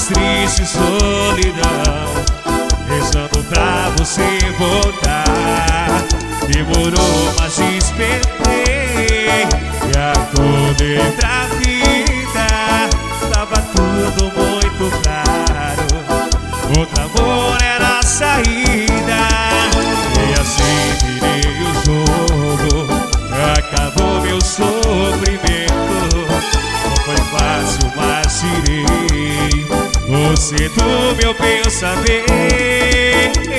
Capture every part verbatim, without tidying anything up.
triste solidão, rezando pra você voltar. Demorou, mas esperei, e acordei pra vida. Tava tudo muito claro, outro amor era a saída. E assim virei o jogo, acabou meu sofrimento. Não foi fácil, mas tirei você do meu pensamento.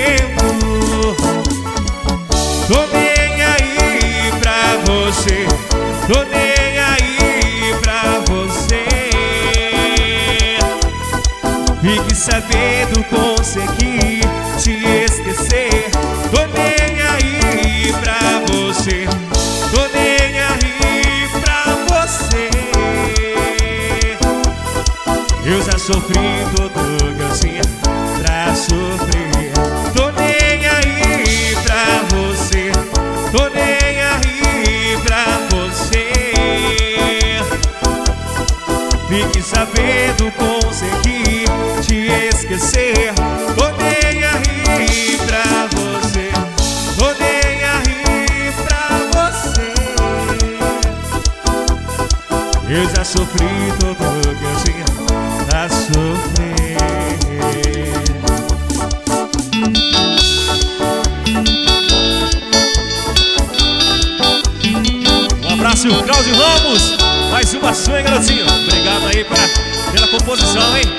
Tô nem aí pra você, tô nem aí pra você. Fique sabendo, consegui te esquecer. Tô nem aí pra você, tô nem aí pra você. Eu já sofri todo que eu tinha pra sofrer. Tô nem aí pra você, tô nem aí pra você. Fique sabendo, consegui te esquecer. Tô nem aí pra você, tô nem aí pra você. Eu já sofri tudo que eu tinha pra sofrer. Um abraço, Cláudio Ramos. Mais uma sua, hein, garotinho? Obrigado aí pra, pela composição, hein?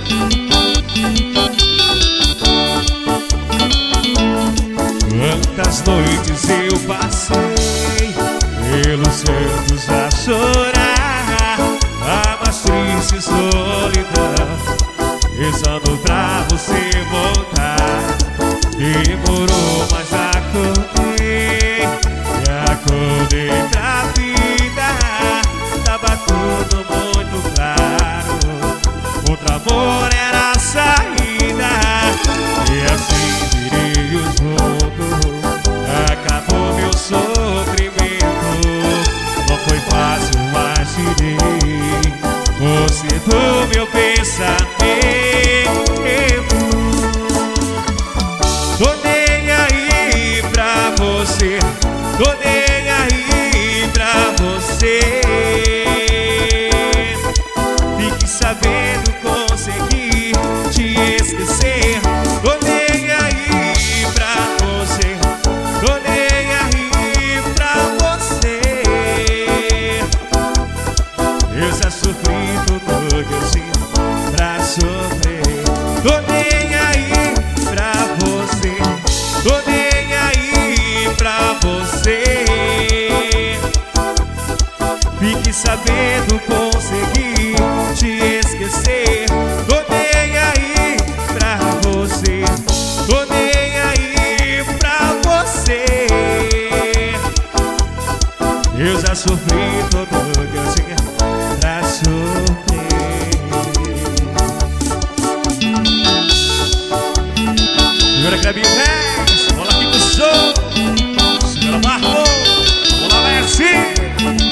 Quantas noites eu passei pelos cantos a chorar, a mais triste solidão, rezando pra você voltar. Demorou, mas acordei, e acordei pra vida. Tava tudo muito claro, outro amor era a saída. E assim virei o jogo, acabou meu sofrimento. Não foi fácil, mas tirei você do meu pensamento. Tô nem aí pra você, tô nem aí pra você. Fique sabendo, consegui te esquecer. Tô nem aí pra você, tô nem aí pra você. Eu já sofri tudo que eu tinha pra sofrer. Tô nem aí pra você, tô nem aí pra você. Fique sabendo, consegui te esquecer. Tô nem aí pra você, tô nem aí pra você. Eu já sofri tudo que eu tinha pra sofrer. Segura Clebinho Reis, bola aqui pro show. Segura Marco, bola Messi.